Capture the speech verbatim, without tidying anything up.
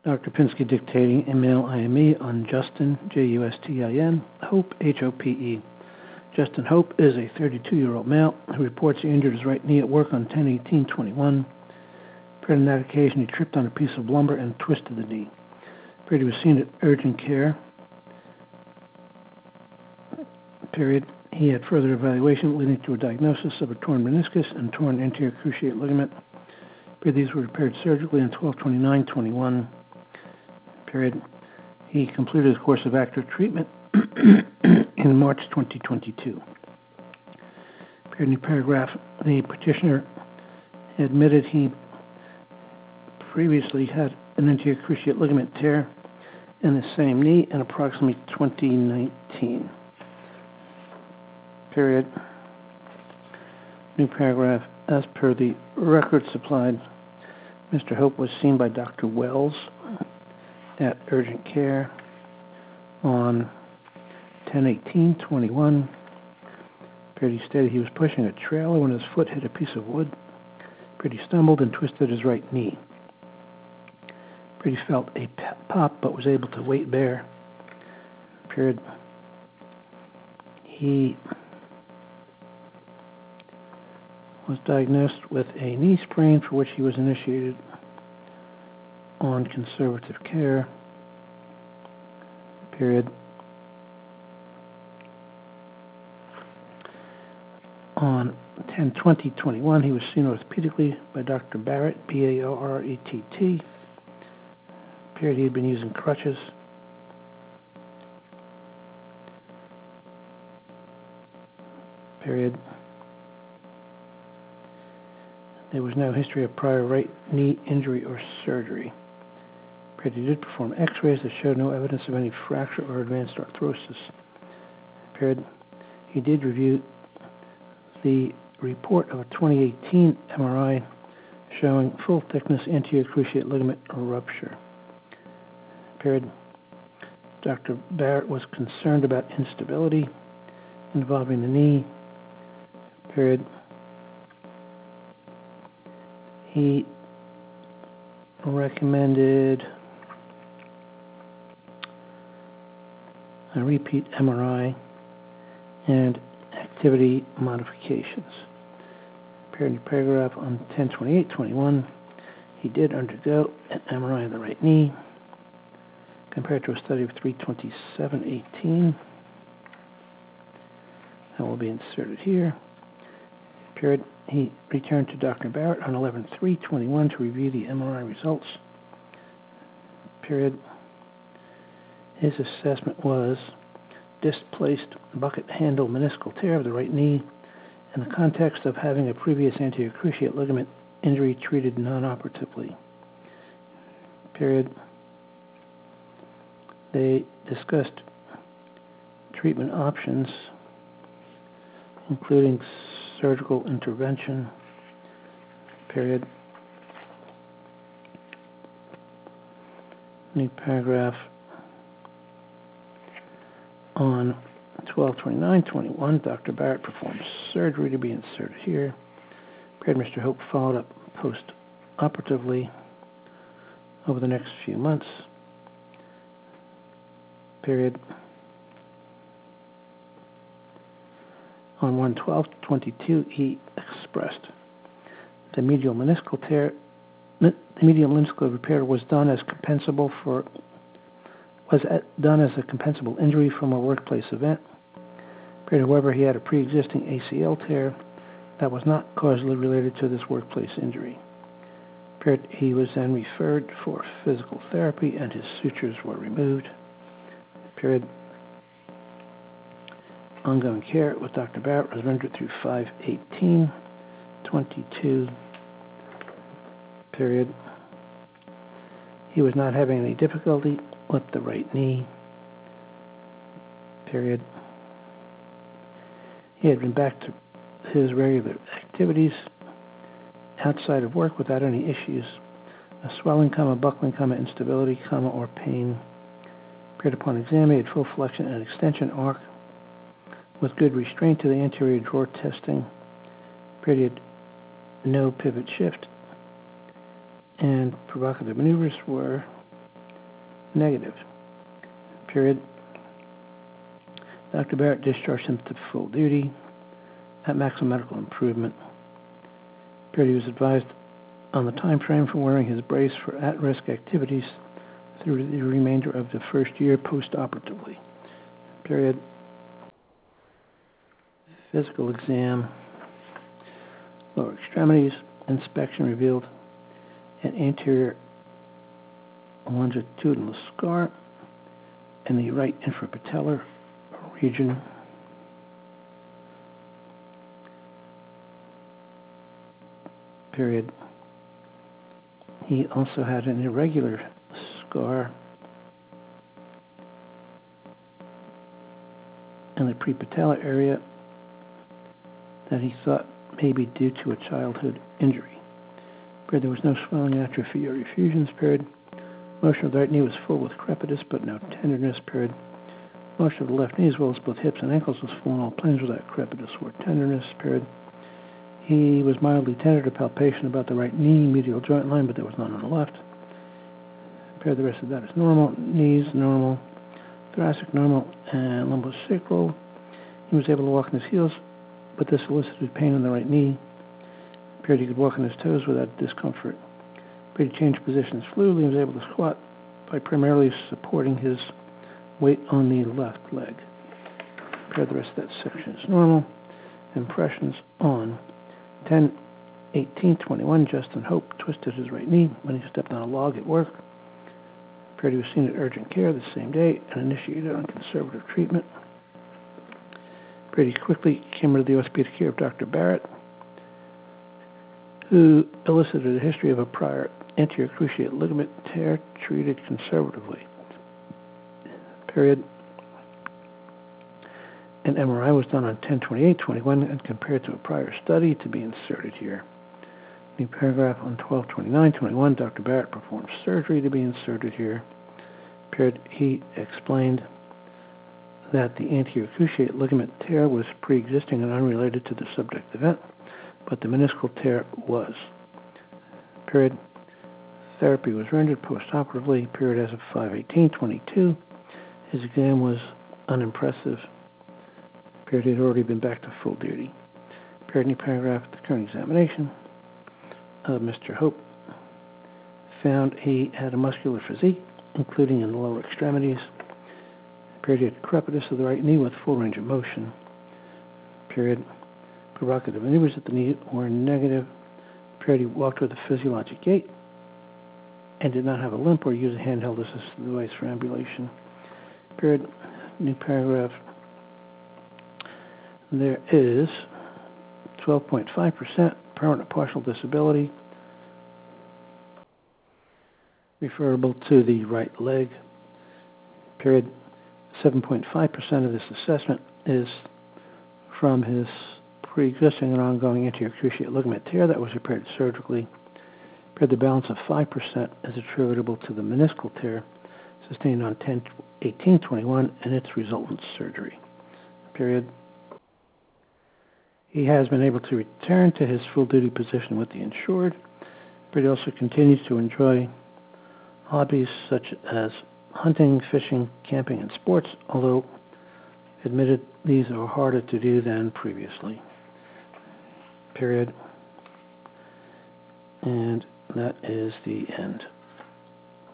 Doctor Pinsky dictating email I M E on Justin, J U S T I N, Hope, H O P E. Justin Hope is a thirty-two-year-old male who reports he injured his right knee at work on ten eighteen twenty-one. Prior to that occasion, he tripped on a piece of lumber and twisted the knee. Period. He was seen at urgent care. Period. He had further evaluation leading to a diagnosis of a torn meniscus and torn anterior cruciate ligament. Period. These were repaired surgically on twelve twenty-nine twenty-one. Period. He completed his course of active treatment in March twenty twenty-two. Period. New paragraph. The petitioner admitted he previously had an anterior cruciate ligament tear in the same knee in approximately twenty nineteen. Period. New paragraph. As per the record supplied, Mister Hope was seen by Doctor Wells at urgent care on ten eighteen twenty-one. Period. He stated he was pushing a trailer when his foot hit a piece of wood. Period. He stumbled and twisted his right knee. Period. He felt a pop but was able to weight bear. Period. He was diagnosed with a knee sprain for which he was initiated on conservative care. Period. On ten twenty twenty-one, he was seen orthopedically by Doctor Barrett, B A R R E T T. Period. He had been using crutches. Period. There was no history of prior right knee injury or surgery. Period. He did perform x-rays that showed no evidence of any fracture or advanced arthrosis. Period. He did review the report of a twenty eighteen M R I showing full thickness anterior cruciate ligament rupture. Period. Doctor Barrett was concerned about instability involving the knee. Period. He recommended a repeat M R I and activity modifications. Period. Paragraph on ten twenty-eight twenty-one, he did undergo an M R I of the right knee compared to a study of three twenty-seven eighteen. That will be inserted here. Period. He returned to Doctor Barrett on eleven three twenty-one to review the M R I results. Period. His assessment was displaced bucket handle meniscal tear of the right knee in the context of having a previous anterior cruciate ligament injury treated non-operatively. Period. They discussed treatment options, including surgical intervention. Period. New paragraph on twelve twenty-nine twenty-one, Doctor Barrett performed surgery to be inserted here. Period. Mister Hope followed up post-operatively over the next few months. Period. On one twelve twenty-two, he expressed the medial meniscal tear. The medial meniscal repair was done as compensable for was done as a compensable injury from a workplace event. Period. However, he had a pre-existing A C L tear that was not causally related to this workplace injury. Period. He was then referred for physical therapy, and his sutures were removed. Period. Ongoing care with Doctor Barrett was rendered through five eighteen twenty-two. Period. He was not having any difficulty with the right knee. Period. He had been back to his regular activities outside of work without any issues. A swelling, comma, buckling, comma, instability, comma, or pain. Period. Upon exam, he had full flexion and extension arc with good restraint to the anterior drawer testing. Period. No pivot shift. And provocative maneuvers were negative. Period. Doctor Barrett discharged him to full duty at maximum medical improvement. Period. He was advised on the time frame for wearing his brace for at-risk activities through the remainder of the first year post-operatively. Period. Physical exam. Lower extremities inspection revealed an anterior longitudinal scar in the right infrapatellar region. Period. He also had an irregular scar in the prepatellar area that he thought may be due to a childhood injury. Period. There was no swelling, atrophy, or effusions. Period. Motion of the right knee was full with crepitus, but no tenderness. Period. Motion of the left knee, as well as both hips and ankles, was full in all planes without crepitus or tenderness. Period. He was mildly tender to palpation about the right knee medial joint line, but there was none on the left. Period. The rest of that is normal. Knees normal, thoracic normal, and lumbosacral. He was able to walk on his heels, but this elicited pain in the right knee. Period. He could walk on his toes without discomfort. Period. He changed positions fluidly and was able to squat by primarily supporting his weight on the left leg. Period. The rest of that section is normal. Impressions on ten eighteen twenty-one, Justin Hope twisted his right knee when he stepped on a log at work. Period. He was seen at urgent care the same day and initiated on conservative treatment. Period. He quickly came under the orthopedic care of Doctor Barrett, who elicited a history of a prior anterior cruciate ligament tear treated conservatively. Period. An M R I was done on ten twenty-eight twenty-one and compared to a prior study to be inserted here. New paragraph on twelve twenty-nine twenty-one, Doctor Barrett performed surgery to be inserted here. Period. He explained that the anterior cruciate ligament tear was pre-existing and unrelated to the subject event, but the meniscal tear was. Period. Therapy was rendered post-operatively. Period. As of five eighteen twenty-two, his exam was unimpressive. Period. He had already been back to full duty. Period. New paragraph. The current examination of Mister Hope found he had a muscular physique, including in the lower extremities. Period. He had crepitus of the right knee with full range of motion. Period. Provocative maneuvers at the knee were negative. Period. He walked with a physiologic gait and did not have a limp or use a handheld assistive device for ambulation. Period. New paragraph. There is twelve point five percent permanent partial disability referable to the right leg. Period. seven point five percent of this assessment is from his pre-existing and ongoing anterior cruciate ligament tear that was repaired surgically. Period. The balance of five percent is attributable to the meniscal tear sustained on ten eighteen twenty-one and its resultant surgery. Period. He has been able to return to his full-duty position with the insured, but he also continues to enjoy hobbies such as hunting, fishing, camping, and sports, although admitted these are harder to do than previously. Period. And that is the end.